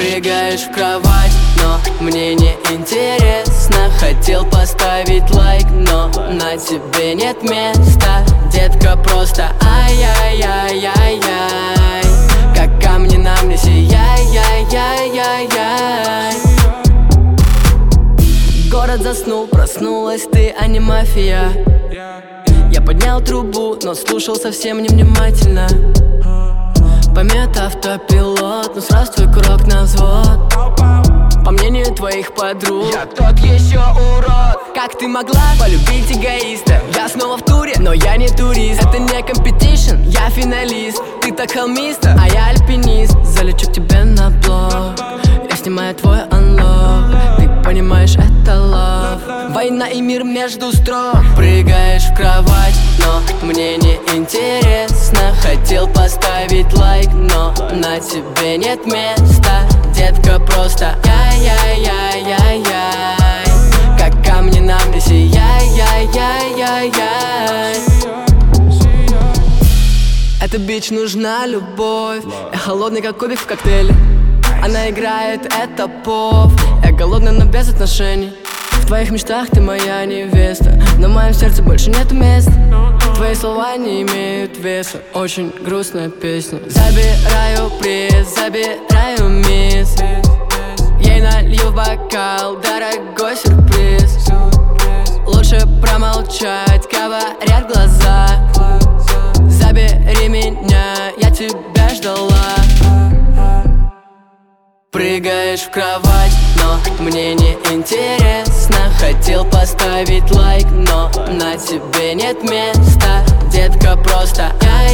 Прыгаешь в кровать, но мне не интересно. Хотел поставить лайк, но на тебе нет места. Детка, просто ай-яй-яй-яй-яй, как камни на мне сияй-яй-яй-яй-яй. Город заснул, проснулась ты, а не мафия. Я поднял трубу, но слушал совсем невнимательно. Помет автопилот, но сразу твой курок на взвод. По мнению твоих подруг, я тот еще урод. Как ты могла полюбить эгоиста? Я снова в туре, но я не турист. Это не компетишн, я финалист. Ты так холмиста, а я альпинист. Залечу к тебе на блог, я снимаю твой анлог. Ты понимаешь, это love. Война и мир между строк. Прыгаешь в кровать, но мне не интересно. Хотел поставить лайк, но на тебе нет места. Детка, просто яй-яй-яй-яй-яй, как камни на мне сияй-яй-яй-яй-яй. Эта бич нужна любовь. Я холодный, как кубик в коктейле. Она играет, это поп. Я голодный, но без отношений. В твоих мечтах ты моя невеста, но в моем сердце больше нету места. Твои слова не имеют веса. Очень грустная песня. Забираю приз, забираю мисс. Ей налью в бокал дорогой сюрприз. Лучше промолчать, говорят глаза. Забери меня, я тебя ждала. Прыгаешь в кровать, но мне не интересно. Хотел поставить лайк, но на тебе нет места. Детка, просто